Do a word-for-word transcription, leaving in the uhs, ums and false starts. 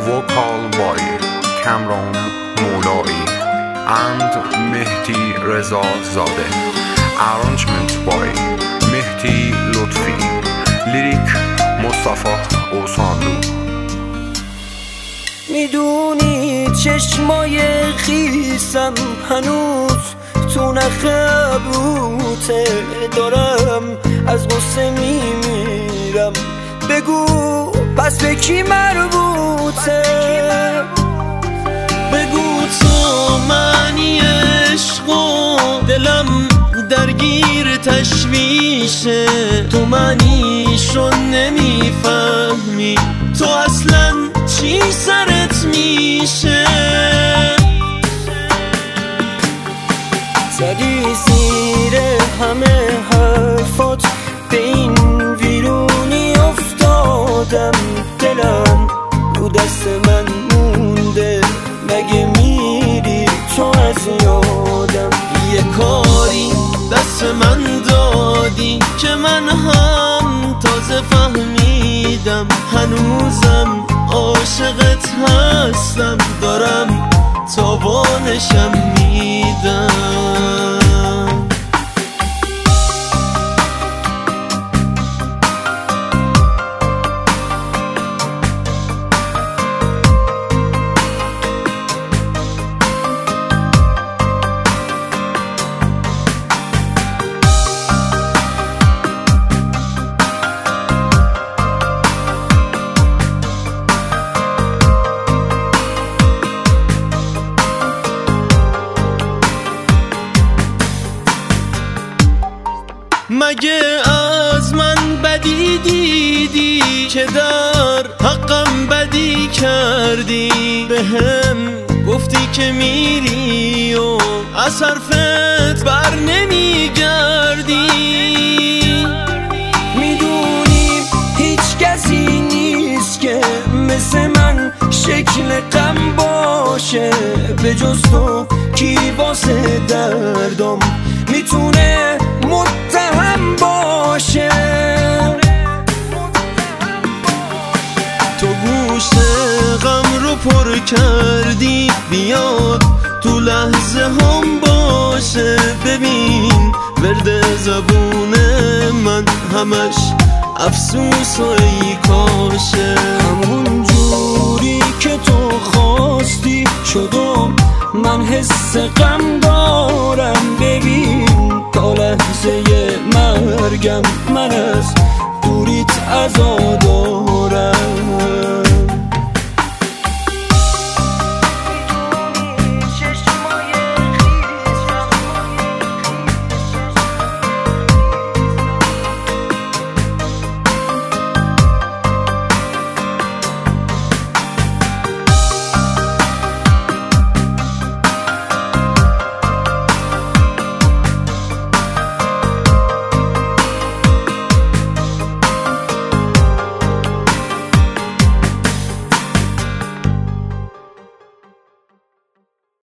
vocal by Kamran Moulai and Mehdi Reza Zadeh. Arrangement by Mehdi Lutfi. Lyric Mustafa Osanlu. میدونی چشمای خیسم هنوز تو نخ ابروته، دارم از غصه میمیرم. بگو پس به کی مربوطه؟ بگو تو معنی عشق و دلم درگیر تشویشه، تو معنیشو نمیفهمی، تو اصلا چی سرت میشه؟ زدی زیر همه حرفات، به این ویرونی افتادم. دلم رو دست من مونده، مگه میری تو از یادم؟ یه کاری دست من دادی که من هم تازه فهمیدم، هنوزم عاشقت هستم، دارم تاوانشم میدم. مگه از من بدی دیدی که در حقم بدی کردی؟ بهم گفتی که میری و از حرفت بر نمیگردی. میدونی هیچ کسی نیست که مثل من شکل غم باشه، به جز تو کی واسه دردم میتونه متهم باشه؟ تو گوش غم رو پر کردی، بیاد تو لحظه هم باشه. ببین ورد زبون من همش افسوس و ای کاش.